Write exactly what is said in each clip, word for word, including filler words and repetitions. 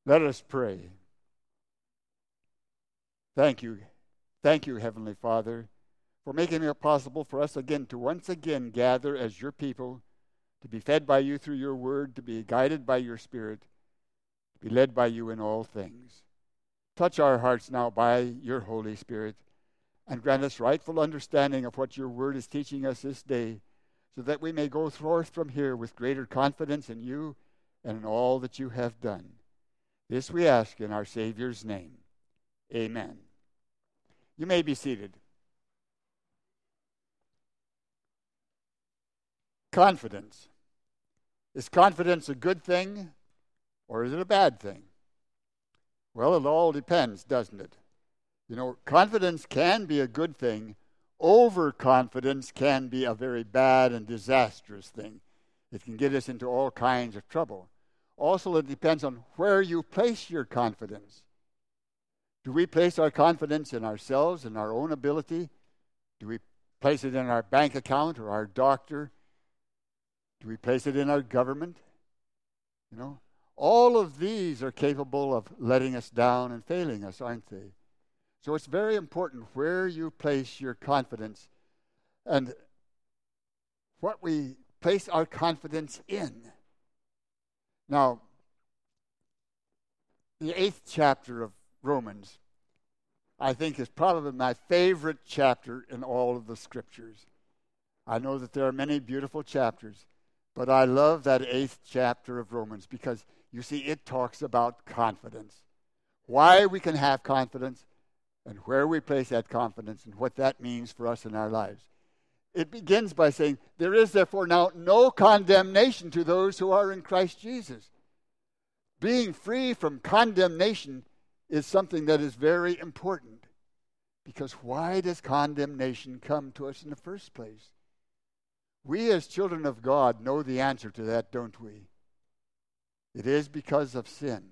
Let us pray. Thank you. Thank you, Heavenly Father, for making it possible for us again to once again gather as your people, to be fed by you through your word, to be guided by your Spirit, to be led by you in all things. Touch our hearts now by your Holy Spirit, and grant us rightful understanding of what your word is teaching us this day, so that we may go forth from here with greater confidence in you and in all that you have done. This we ask in our Savior's name. Amen. You may be seated. Confidence. Is confidence a good thing or is it a bad thing? Well, it all depends, doesn't it? You know, confidence can be a good thing. Overconfidence can be a very bad and disastrous thing. It can get us into all kinds of trouble. Also, it depends on where you place your confidence. Do we place our confidence in ourselves and our own ability? Do we place it in our bank account or our doctor? Do we place it in our government? You know, all of these are capable of letting us down and failing us, aren't they? So it's very important where you place your confidence and what we place our confidence in. Now, the eighth chapter of Romans, I think, is probably my favorite chapter in all of the scriptures. I know that there are many beautiful chapters, but I love that eighth chapter of Romans because, you see, it talks about confidence. Why we can have confidence and where we place that confidence and what that means for us in our lives. It begins by saying, there is therefore now no condemnation to those who are in Christ Jesus. Being free from condemnation is something that is very important. Because why does condemnation come to us in the first place? We as children of God know the answer to that, don't we? It is because of sin.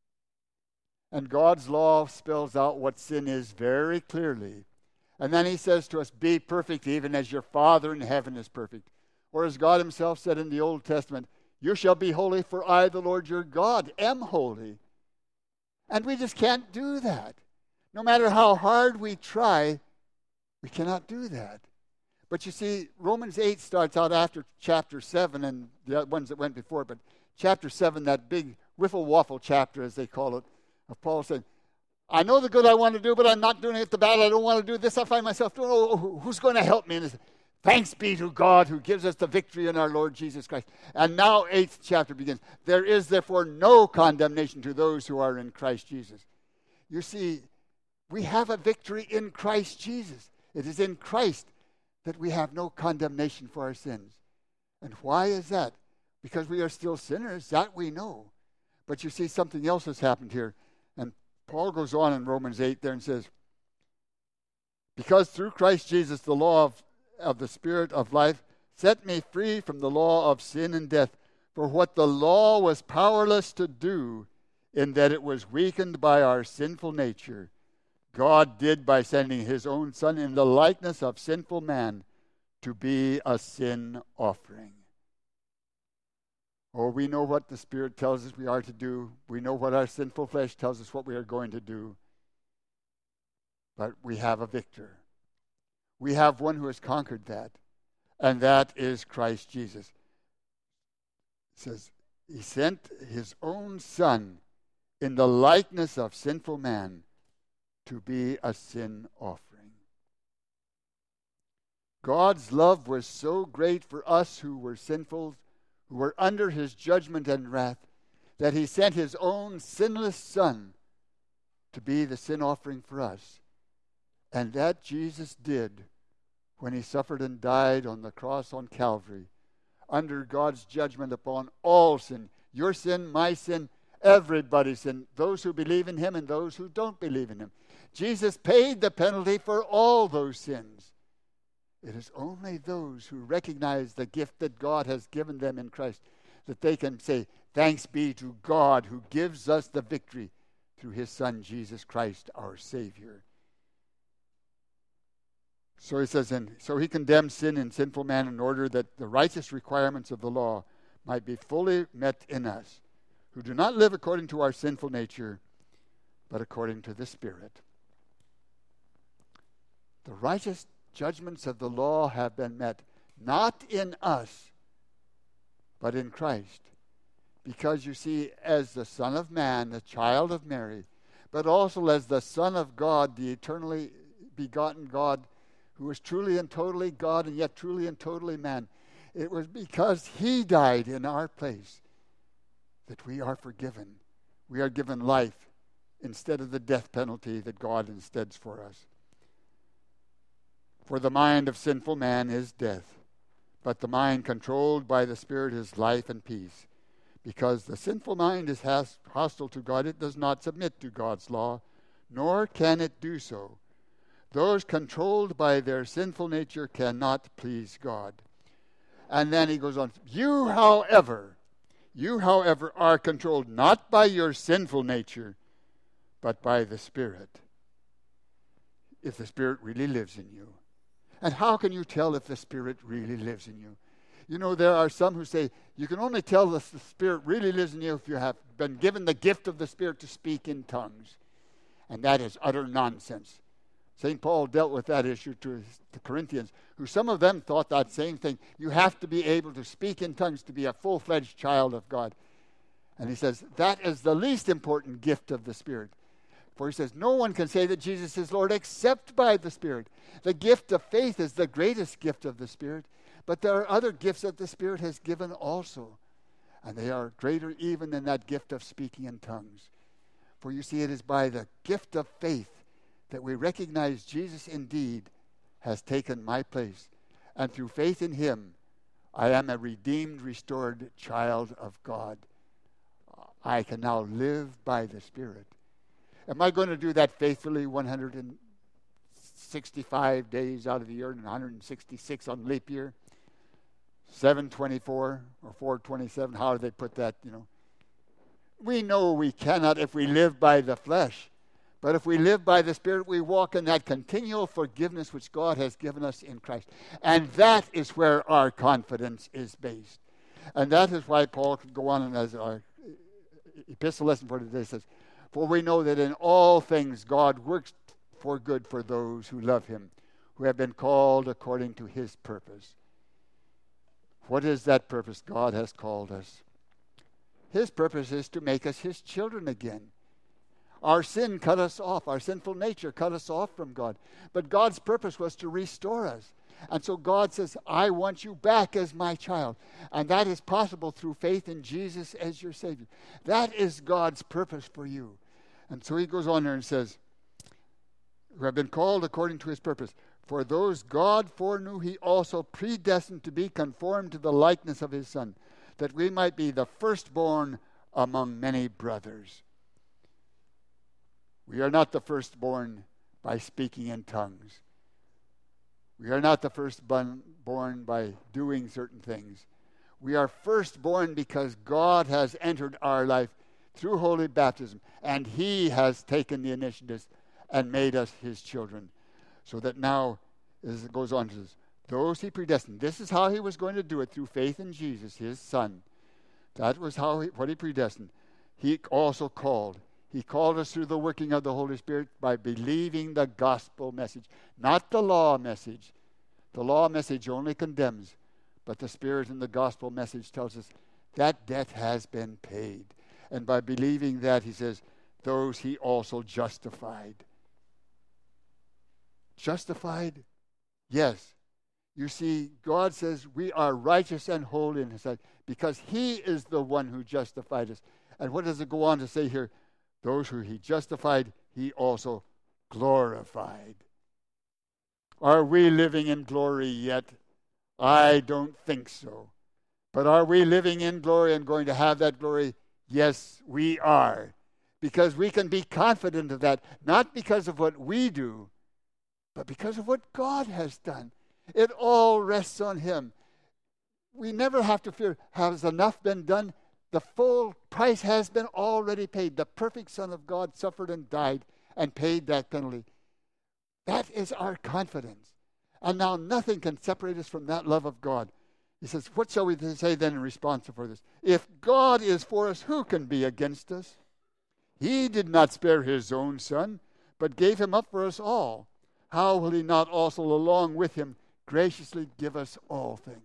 And God's law spells out what sin is very clearly. And then he says to us, be perfect even as your Father in heaven is perfect. Or as God himself said in the Old Testament, you shall be holy, for I, the Lord your God, am holy. And we just can't do that. No matter how hard we try, we cannot do that. But you see, Romans eight starts out after chapter seven and the ones that went before, but chapter seven, that big wiffle-waffle chapter, as they call it, of Paul saying, I know the good I want to do, but I'm not doing it. The bad I don't want to do. This I find myself doing. Oh, who's going to help me? And thanks be to God who gives us the victory in our Lord Jesus Christ. And now eighth chapter begins. There is therefore no condemnation to those who are in Christ Jesus. You see, we have a victory in Christ Jesus. It is in Christ that we have no condemnation for our sins. And why is that? Because we are still sinners, that we know. But you see, something else has happened here. And Paul goes on in Romans eight there and says, because through Christ Jesus, the law of, of the Spirit of life set me free from the law of sin and death. For what the law was powerless to do, in that it was weakened by our sinful nature, God did by sending his own Son in the likeness of sinful man to be a sin offering. Oh, we know what the Spirit tells us we are to do. We know what our sinful flesh tells us what we are going to do. But we have a victor. We have one who has conquered that. And that is Christ Jesus. It says, he sent his own Son in the likeness of sinful man to be a sin offering. God's love was so great for us who were sinful, who were under his judgment and wrath, that he sent his own sinless Son to be the sin offering for us. And that Jesus did when he suffered and died on the cross on Calvary, under God's judgment upon all sin. Your sin, my sin, everybody's sin. Those who believe in him and those who don't believe in him. Jesus paid the penalty for all those sins. It is only those who recognize the gift that God has given them in Christ that they can say, thanks be to God who gives us the victory through his Son, Jesus Christ, our Savior. So he says, and so he condemned sin and sinful man in order that the righteous requirements of the law might be fully met in us, who do not live according to our sinful nature, but according to the Spirit. The righteous judgments of the law have been met, not in us, but in Christ. Because you see, as the Son of Man, the child of Mary, but also as the Son of God, the eternally begotten God, who was truly and totally God and yet truly and totally man, it was because he died in our place that we are forgiven. We are given life instead of the death penalty that God insteads for us. For the mind of sinful man is death, but the mind controlled by the Spirit is life and peace. Because the sinful mind is hostile to God, it does not submit to God's law, nor can it do so. Those controlled by their sinful nature cannot please God. And then he goes on, you, however, you, however, are controlled not by your sinful nature, but by the Spirit, if the Spirit really lives in you. And how can you tell if the Spirit really lives in you? You know, there are some who say, you can only tell if the Spirit really lives in you if you have been given the gift of the Spirit to speak in tongues. And that is utter nonsense. Saint Paul dealt with that issue to the Corinthians, who some of them thought that same thing. You have to be able to speak in tongues to be a full-fledged child of God. And he says, that is the least important gift of the Spirit. For he says, no one can say that Jesus is Lord except by the Spirit. The gift of faith is the greatest gift of the Spirit. But there are other gifts that the Spirit has given also. And they are greater even than that gift of speaking in tongues. For you see, it is by the gift of faith that we recognize Jesus indeed has taken my place. And through faith in him, I am a redeemed, restored child of God. I can now live by the Spirit. Am I going to do that faithfully one hundred sixty-five days out of the year and one hundred sixty-six on leap year? seven twenty-four or four twenty-seven, how do they put that, you know? We know we cannot if we live by the flesh. But if we live by the Spirit, we walk in that continual forgiveness which God has given us in Christ. And that is where our confidence is based. And that is why Paul could go on, and as our epistle lesson for today says, for we know that in all things God works for good for those who love him, who have been called according to his purpose. What is that purpose God has called us? His purpose is to make us his children again. Our sin cut us off. Our sinful nature cut us off from God. But God's purpose was to restore us. And so God says, I want you back as my child. And that is possible through faith in Jesus as your Savior. That is God's purpose for you. And so he goes on there and says, who have been called according to his purpose. For those God foreknew, he also predestined to be conformed to the likeness of his Son, that we might be the firstborn among many brothers. We are not the firstborn by speaking in tongues. We are not the firstborn by doing certain things. We are firstborn because God has entered our life through holy baptism, and he has taken the initiative and made us his children. So that now, as it goes on, it says, those he predestined. This is how he was going to do it, through faith in Jesus, his Son. That was how he, what he predestined. He also called. He called us through the working of the Holy Spirit by believing the gospel message, not the law message. The law message only condemns, but the Spirit and the gospel message tells us that debt has been paid. And by believing that, he says, those he also justified. Justified? Yes. You see, God says we are righteous and holy in his sight because he is the one who justified us. And what does it go on to say here? Those who he justified, he also glorified. Are we living in glory yet? I don't think so. But are we living in glory and going to have that glory? Yes, we are. Because we can be confident of that, not because of what we do, but because of what God has done. It all rests on him. We never have to fear, has enough been done? The full price has been already paid. The perfect Son of God suffered and died and paid that penalty. That is our confidence. And now nothing can separate us from that love of God. He says, what shall we say then in response for this? If God is for us, who can be against us? He did not spare his own son, but gave him up for us all. How will he not also along with him graciously give us all things?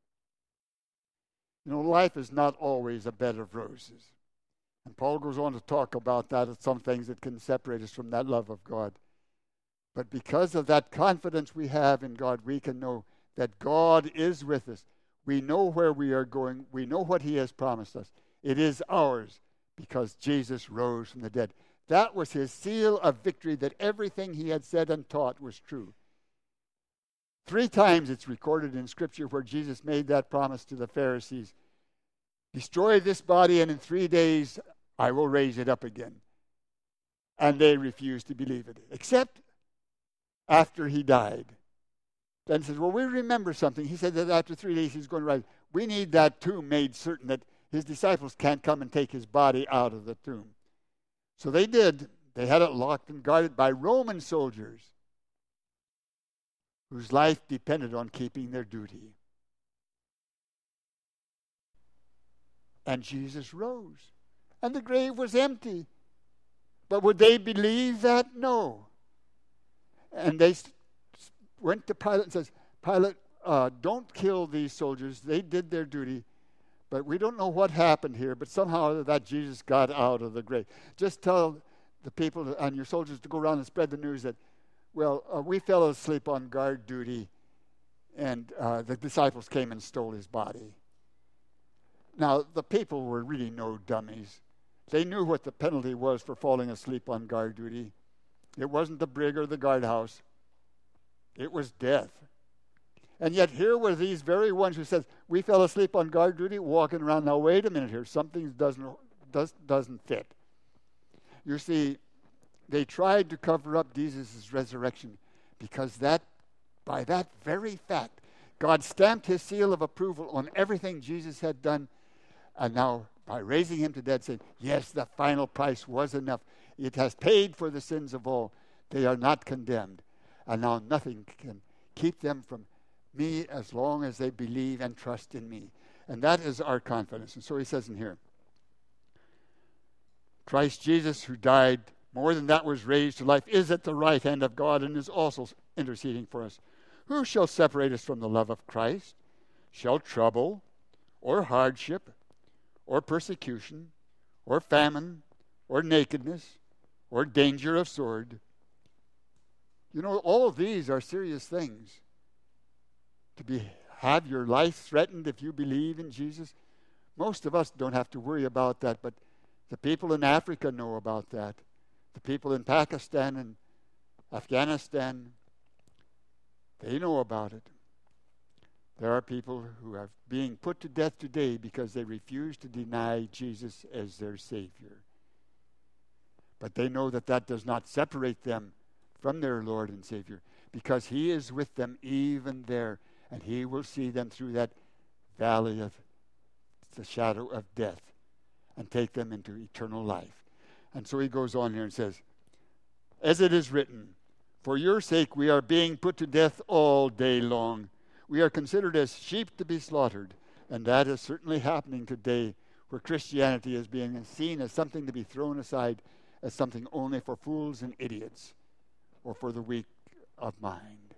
You know, life is not always a bed of roses. And Paul goes on to talk about that and some things that can separate us from that love of God. But because of that confidence we have in God, we can know that God is with us. We know where we are going. We know what he has promised us. It is ours because Jesus rose from the dead. That was his seal of victory, that everything he had said and taught was true. Three times it's recorded in Scripture where Jesus made that promise to the Pharisees. Destroy this body, and in three days I will raise it up again. And they refused to believe it, except after he died. Then says, well, we remember something. He said that after three days he's going to rise. We need that tomb made certain that his disciples can't come and take his body out of the tomb. So they did. They had it locked and guarded by Roman soldiers whose life depended on keeping their duty. And Jesus rose. And the grave was empty. But would they believe that? No. And they went to Pilate and says, Pilate, uh, don't kill these soldiers. They did their duty. But we don't know what happened here. But somehow that Jesus got out of the grave. Just tell the people and your soldiers to go around and spread the news that, well, uh, we fell asleep on guard duty, and uh, the disciples came and stole his body. Now, the people were really no dummies. They knew what the penalty was for falling asleep on guard duty. It wasn't the brig or the guardhouse. It was death. And yet here were these very ones who said, we fell asleep on guard duty, walking around. Now, wait a minute here. Something doesn't, does, doesn't fit. You see, they tried to cover up Jesus' resurrection because that, by that very fact, God stamped his seal of approval on everything Jesus had done. And now, by raising him to death, saying, yes, the final price was enough. It has paid for the sins of all. They are not condemned. And now nothing can keep them from me as long as they believe and trust in me. And that is our confidence. And so he says in here, Christ Jesus, who died, more than that was raised to life, is at the right hand of God and is also interceding for us. Who shall separate us from the love of Christ? Shall trouble, or hardship, or persecution, or famine, or nakedness, or danger of sword? You know, all of these are serious things. To be have your life threatened if you believe in Jesus. Most of us don't have to worry about that, but the people in Africa know about that. The people in Pakistan and Afghanistan, they know about it. There are people who are being put to death today because they refuse to deny Jesus as their Savior. But they know that that does not separate them from their Lord and Savior, because he is with them even there, and he will see them through that valley of the shadow of death and take them into eternal life. And so he goes on here and says, as it is written, for your sake we are being put to death all day long. We are considered as sheep to be slaughtered. And that is certainly happening today, where Christianity is being seen as something to be thrown aside, as something only for fools and idiots, or for the weak of mind.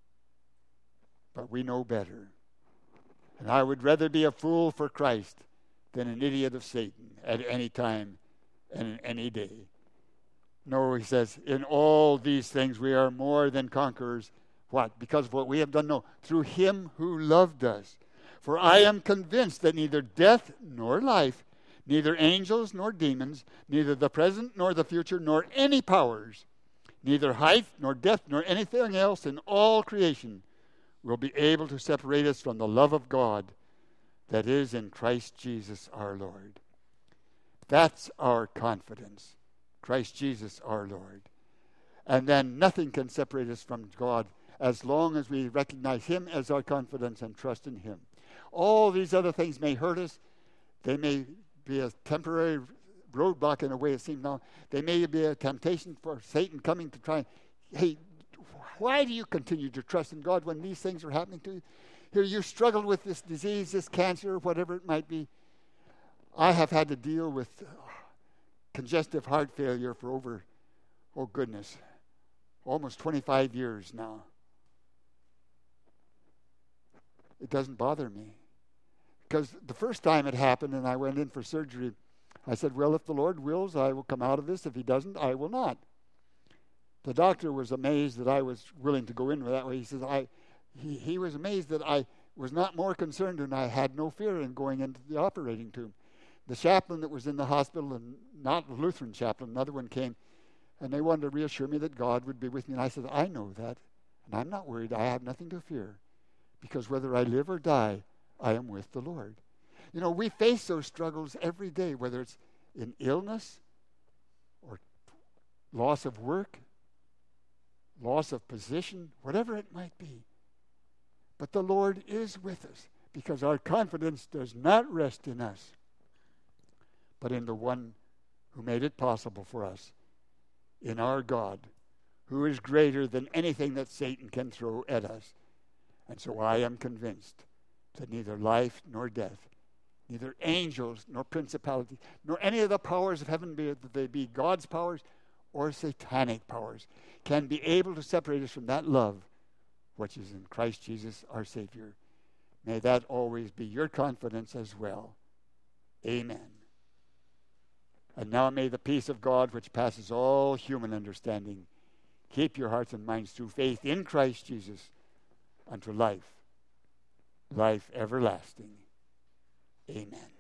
But we know better. And I would rather be a fool for Christ than an idiot of Satan at any time and in any day. No, he says, in all these things we are more than conquerors. What? Because of what we have done? No, through him who loved us. For I am convinced that neither death nor life, neither angels nor demons, neither the present nor the future, nor any powers, neither height nor depth nor anything else in all creation will be able to separate us from the love of God that is in Christ Jesus our Lord. That's our confidence. Christ Jesus our Lord. And then nothing can separate us from God as long as we recognize him as our confidence and trust in him. All these other things may hurt us. They may be a temporary roadblock in a way it seems now. They may be a temptation for Satan coming to try. Hey, why do you continue to trust in God when these things are happening to you? Here you struggle with this disease, this cancer, whatever it might be. I have had to deal with uh, congestive heart failure for over, oh goodness, almost twenty-five years now. It doesn't bother me. Because the first time it happened and I went in for surgery, I said, well, if the Lord wills, I will come out of this. If he doesn't, I will not. The doctor was amazed that I was willing to go in that way. He says, I, he, he was amazed that I was not more concerned and I had no fear in going into the operating room. The chaplain that was in the hospital, and not the Lutheran chaplain, another one came, and they wanted to reassure me that God would be with me. And I said, I know that, and I'm not worried. I have nothing to fear, because whether I live or die, I am with the Lord. You know, we face those struggles every day, whether it's in illness or loss of work, loss of position, whatever it might be. But the Lord is with us, because our confidence does not rest in us, but in the one who made it possible for us, in our God, who is greater than anything that Satan can throw at us. And so I am convinced that neither life nor death, neither angels nor principalities, nor any of the powers of heaven, be it they be God's powers or satanic powers, can be able to separate us from that love which is in Christ Jesus our Savior. May that always be your confidence as well. Amen. And now may the peace of God, which passes all human understanding, keep your hearts and minds through faith in Christ Jesus unto life, life everlasting. Amen.